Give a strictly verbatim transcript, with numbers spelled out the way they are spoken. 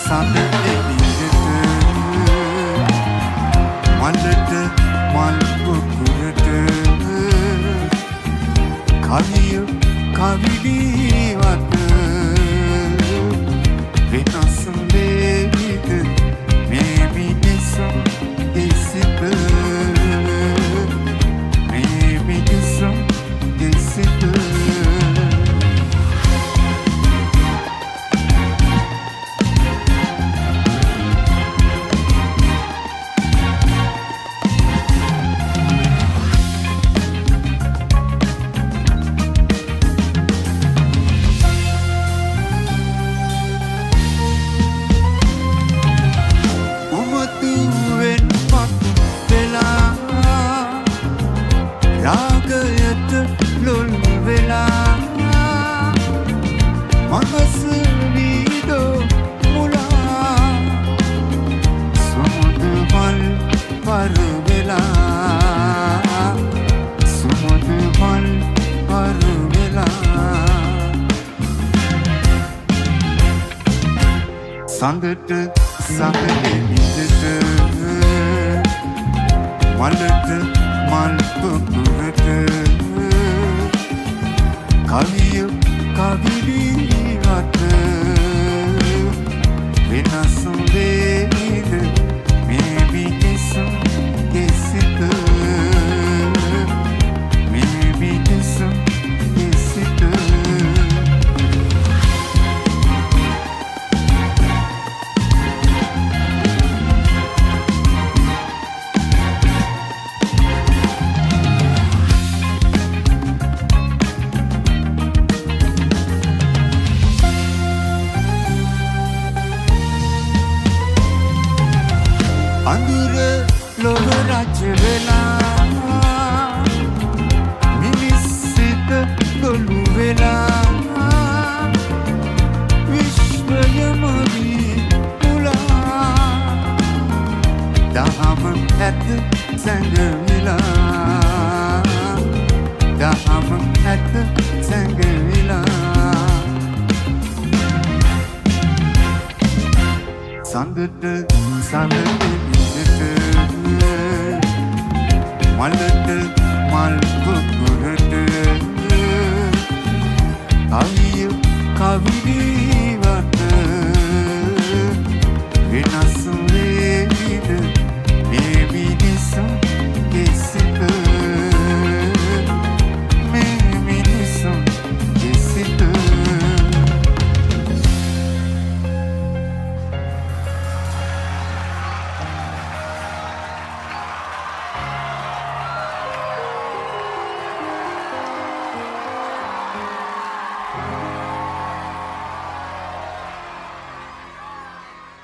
සඳ එළියට මලට මල් පුපුරට කවිය කවිලිවත වෙනස් වේවිද මේ මිනිසුන් දෙසිත මේ මිනිසුන් දෙසිත රාගයට ලොල් වෙලා මනස වීදෝ මුලා සමුද මල් පර වෙලා සමුද මල් පර වෙලා සඳට සඳ එළියට මලට මල් පුපුරට කවිය කවිලිවත වෙනස් වේවිද මේ මිනිසුන් දෙසිත මේ මිනිසුන් දෙසිත අඳුර ලොව රජ වෙලා මිනිස් සිත ගොළු වෙලා විශ්වයම වී මුලා දහම ඇත සැඟවිලා දහම ඇත සැඟවිලා සඳට සඳ මලට මල් පුපුරට කවිය කවිලි